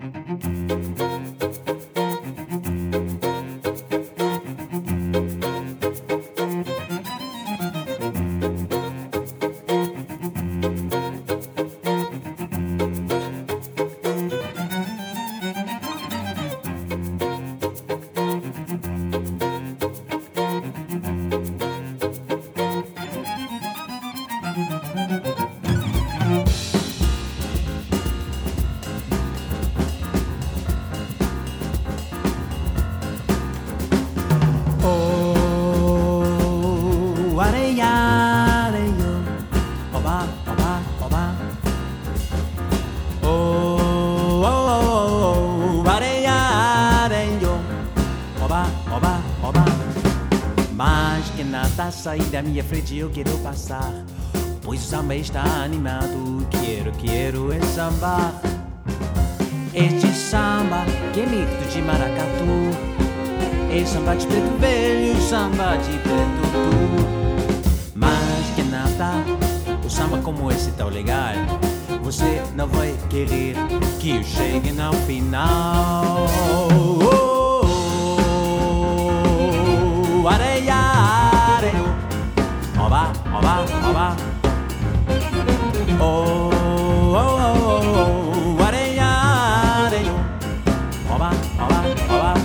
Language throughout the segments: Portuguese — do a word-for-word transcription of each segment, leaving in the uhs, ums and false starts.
Sair da minha frente eu quero passar, pois o samba está animado. Quero, quero é sambar. Este samba que é mito de maracatu, é samba de preto velho, samba de preto tu. Mas que nada, o samba como esse tão legal, você não vai querer que eu chegue no final. Oh, oh, oh, areia. Oba, oba, oba. Oh, oh, oh, oh, areia, areia. Oba, oba, oba.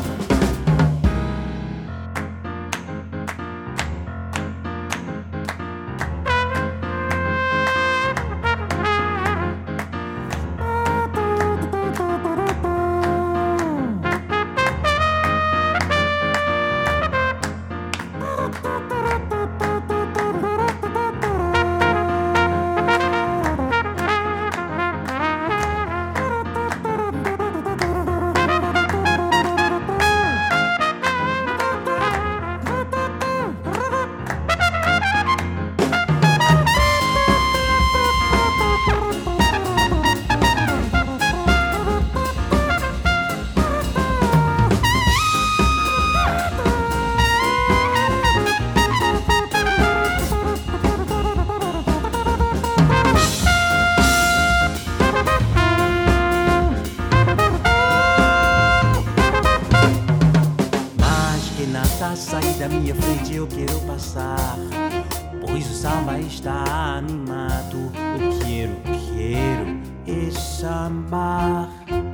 Sair da minha frente eu quero passar, pois o samba está animado. Eu quero, quero é sambar.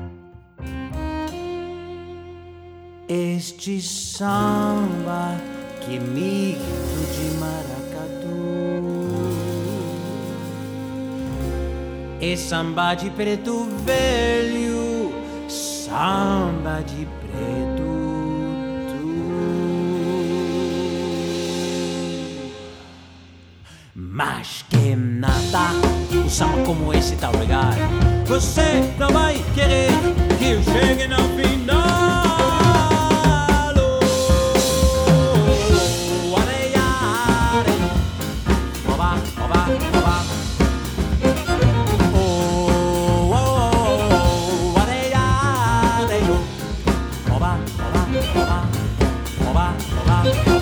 Este samba que é mito de maracatu, é samba de preto velho, samba de preto. Mas que nada, o samba como esse tá legal, você não vai querer que eu chegue no final. Oh, areia, areia. Oba, oba, oba. Oh, oh, oh, areia, areia. Oba, oba, oba. Oba, oba.